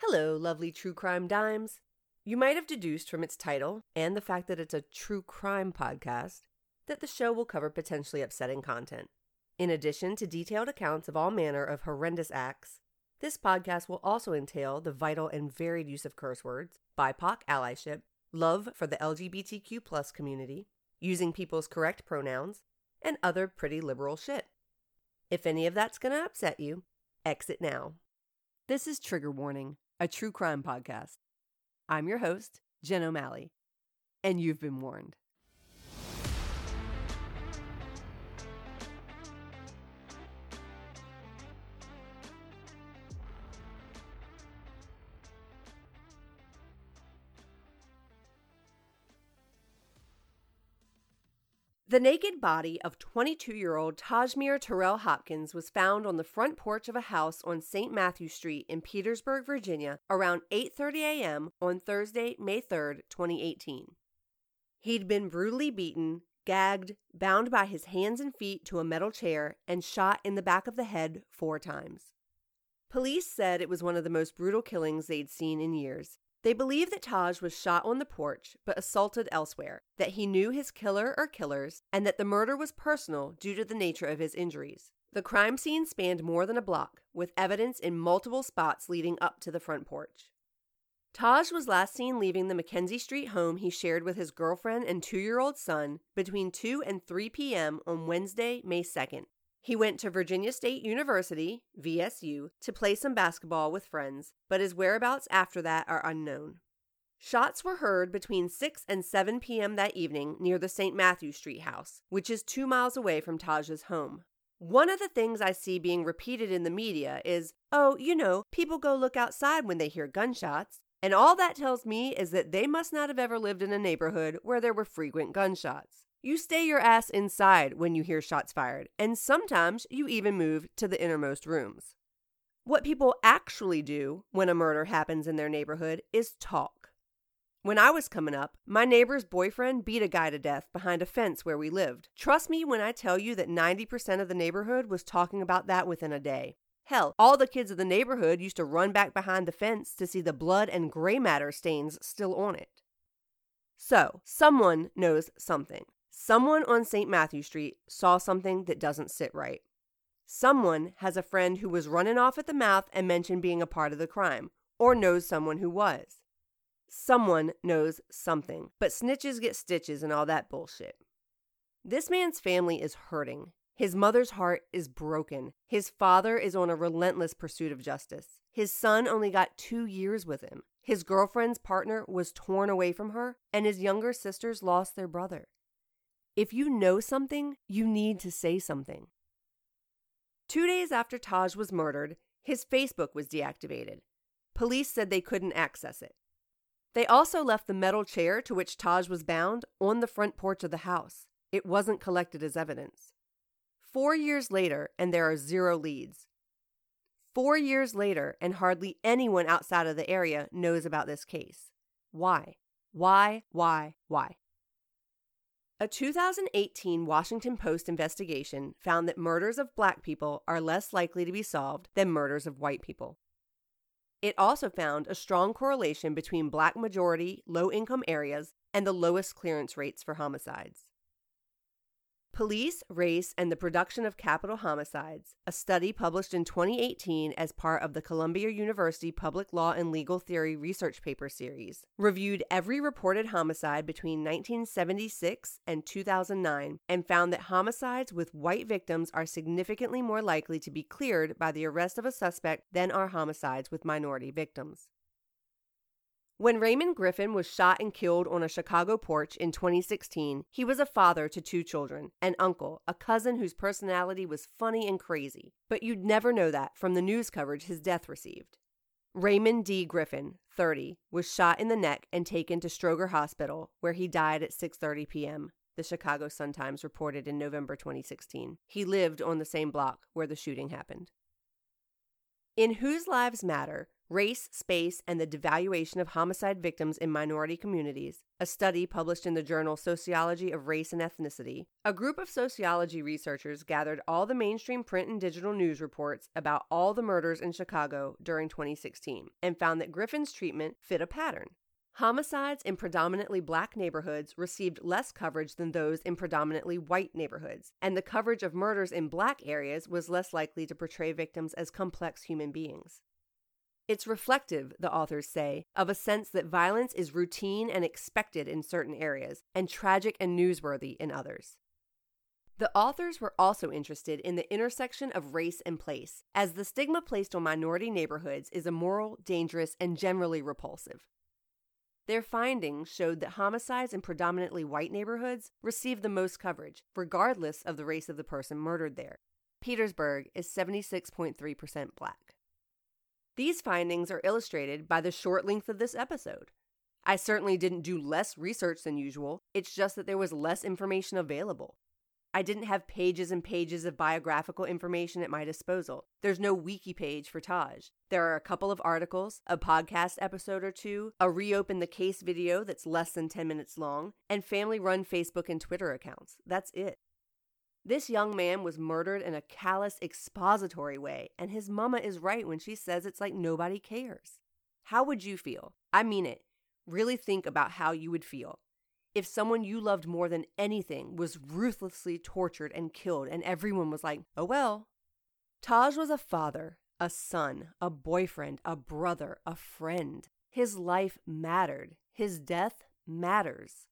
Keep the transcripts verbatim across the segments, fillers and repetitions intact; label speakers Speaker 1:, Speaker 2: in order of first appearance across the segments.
Speaker 1: Hello, lovely true crime dimes. You might have deduced from its title and the fact that it's a true crime podcast that the show will cover potentially upsetting content. In addition to detailed accounts of all manner of horrendous acts, this podcast will also entail the vital and varied use of curse words, B I P O C allyship, love for the L G B T Q plus community, using people's correct pronouns, and other pretty liberal shit. If any of that's going to upset you, exit now. This is Trigger Warning, a true crime podcast. I'm your host, Jen O'Malley, and you've been warned. The naked body of twenty-two-year-old Tajmir Terrell Hopkins was found on the front porch of a house on Saint Matthew Street in Petersburg, Virginia, around eight thirty a.m. on Thursday, May third, twenty eighteen. He'd been brutally beaten, gagged, bound by his hands and feet to a metal chair, and shot in the back of the head four times. Police said it was one of the most brutal killings they'd seen in years. They believe that Taj was shot on the porch but assaulted elsewhere, that he knew his killer or killers, and that the murder was personal due to the nature of his injuries. The crime scene spanned more than a block, with evidence in multiple spots leading up to the front porch. Taj was last seen leaving the Mackenzie Street home he shared with his girlfriend and two-year-old son between two and three p.m. on Wednesday, May second. He went to Virginia State University, V S U, to play some basketball with friends, but his whereabouts after that are unknown. Shots were heard between six and seven p.m. that evening near the Saint Matthew Street house, which is two miles away from Taj's home. One of the things I see being repeated in the media is, oh, you know, people go look outside when they hear gunshots, and all that tells me is that they must not have ever lived in a neighborhood where there were frequent gunshots. You stay your ass inside when you hear shots fired, and sometimes you even move to the innermost rooms. What people actually do when a murder happens in their neighborhood is talk. When I was coming up, my neighbor's boyfriend beat a guy to death behind a fence where we lived. Trust me when I tell you that ninety percent of the neighborhood was talking about that within a day. Hell, all the kids of the neighborhood used to run back behind the fence to see the blood and gray matter stains still on it. So, someone knows something. Someone on Saint Matthew Street saw something that doesn't sit right. Someone has a friend who was running off at the mouth and mentioned being a part of the crime, or knows someone who was. Someone knows something, but snitches get stitches and all that bullshit. This man's family is hurting. His mother's heart is broken. His father is on a relentless pursuit of justice. His son only got two years with him. His girlfriend's partner was torn away from her, and his younger sisters lost their brother. If you know something, you need to say something. Two days after Taj was murdered, his Facebook was deactivated. Police said they couldn't access it. They also left the metal chair to which Taj was bound on the front porch of the house. It wasn't collected as evidence. Four years later, and there are zero leads. Four years later, and hardly anyone outside of the area knows about this case. Why? Why? Why? Why? A two thousand eighteen Washington Post investigation found that murders of black people are less likely to be solved than murders of white people. It also found a strong correlation between black majority, low-income areas and the lowest clearance rates for homicides. Police, Race, and the Production of Capital Homicides, a study published in twenty eighteen as part of the Columbia University Public Law and Legal Theory research paper series, reviewed every reported homicide between nineteen seventy-six and two thousand nine and found that homicides with white victims are significantly more likely to be cleared by the arrest of a suspect than are homicides with minority victims. When Raymond Griffin was shot and killed on a Chicago porch in twenty sixteen, he was a father to two children, an uncle, a cousin whose personality was funny and crazy. But you'd never know that from the news coverage his death received. Raymond D. Griffin, thirty, was shot in the neck and taken to Stroger Hospital, where he died at six thirty p.m., the Chicago Sun-Times reported in November twenty sixteen. He lived on the same block where the shooting happened. In Whose Lives Matter, Race, Space, and the Devaluation of Homicide Victims in Minority Communities, a study published in the journal Sociology of Race and Ethnicity, a group of sociology researchers gathered all the mainstream print and digital news reports about all the murders in Chicago during twenty sixteen and found that Griffin's treatment fit a pattern. Homicides in predominantly black neighborhoods received less coverage than those in predominantly white neighborhoods, and the coverage of murders in black areas was less likely to portray victims as complex human beings. It's reflective, the authors say, of a sense that violence is routine and expected in certain areas, and tragic and newsworthy in others. The authors were also interested in the intersection of race and place, as the stigma placed on minority neighborhoods is immoral, dangerous, and generally repulsive. Their findings showed that homicides in predominantly white neighborhoods received the most coverage, regardless of the race of the person murdered there. Petersburg is seventy-six point three percent black. These findings are illustrated by the short length of this episode. I certainly didn't do less research than usual, it's just that there was less information available. I didn't have pages and pages of biographical information at my disposal. There's no wiki page for Taj. There are a couple of articles, a podcast episode or two, a reopen the case video that's less than ten minutes long, and family-run Facebook and Twitter accounts. That's it. This young man was murdered in a callous, expository way, and his mama is right when she says it's like nobody cares. How would you feel? I mean it. Really think about how you would feel if someone you loved more than anything was ruthlessly tortured and killed, and everyone was like, oh well. Taj was a father, a son, a boyfriend, a brother, a friend. His life mattered. His death matters.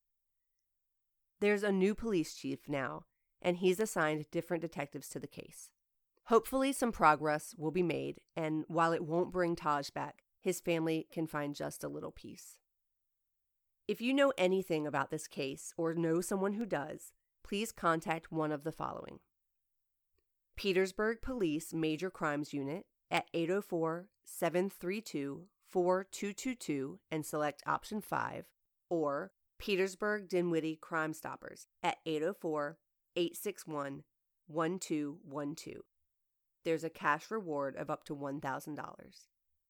Speaker 1: There's a new police chief now, and he's assigned different detectives to the case. Hopefully some progress will be made, and while it won't bring Taj back, his family can find just a little peace. If you know anything about this case or know someone who does, please contact one of the following. Petersburg Police Major Crimes Unit at eight oh four, seven three two, four two two two and select option five, or Petersburg Dinwiddie Crime Stoppers at eight oh four, eight six one, one two one two. There's a cash reward of up to one thousand dollars.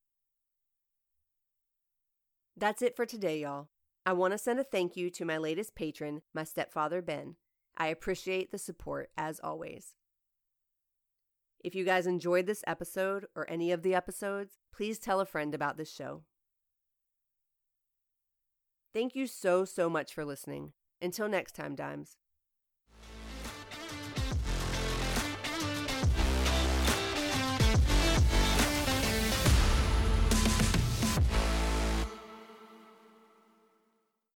Speaker 1: That's it for today, y'all. I want to send a thank you to my latest patron, my stepfather, Ben. I appreciate the support, as always. If you guys enjoyed this episode or any of the episodes, please tell a friend about this show. Thank you so, so much for listening. Until next time, Dimes.